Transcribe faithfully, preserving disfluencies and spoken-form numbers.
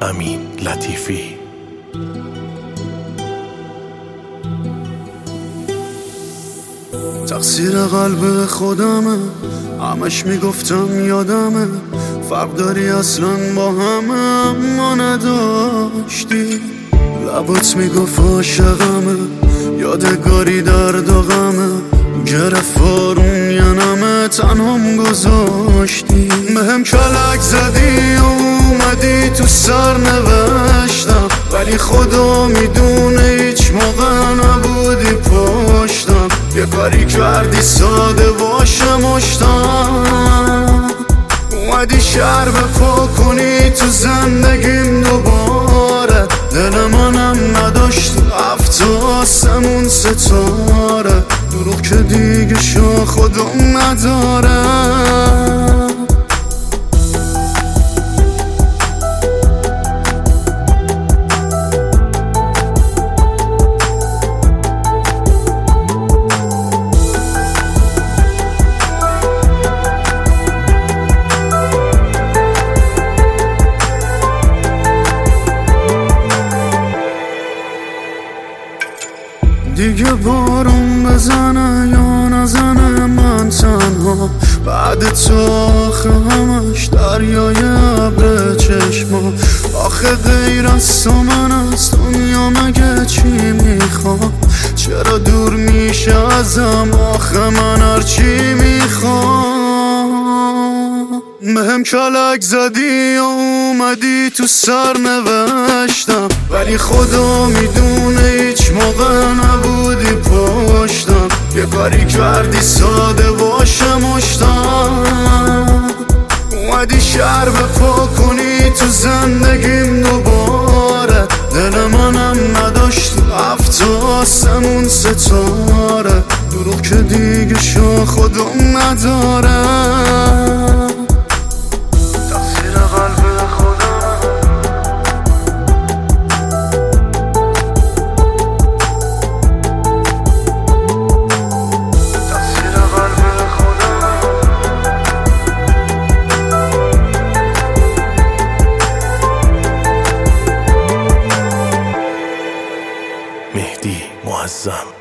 امین لطیفی. تقصیر قلب خودمه، همش میگفتم یادمه، فرق داری اصلا با همه اما نداشتی. لبات میگفت عاشقمه، یادگاری درد و غمه، گرفت بارون یه نمه تنهام گذاشتی. بهم کلک زدی و اومدی تو سر نوشتم، ولی خدا میدونه هیچ موقع نبودی پشتم. یه کاری کردی ساده باشه مشتم، اومدی شهر بپا کنی تو زندگیم دوباره. دل منم نداشت هفت آسمون ستاره، دروغ که دیگه شا خودم نداره. دیگه بارون بزنه یا نزنه من تنها، بعد تو آخه همش دریای ابر چشما. آخه غیر از تو من از دنیا مگه چی میخوام؟ چرا دور میشه ازم آخه من هرچی میخوام؟ بهم کلک زدی و اومدی تو سر نوشتم، ولی خدا میدونه هیچ موقع نبودی پشتم. یه کاری کردی ساده باشه مشتم، اومدی شهر بپا کنی تو زندگیم دوباره. دل منم نداشت هفت آسمون ستاره، دروغ که دیگه شا خودم نداره. مهدی معظم.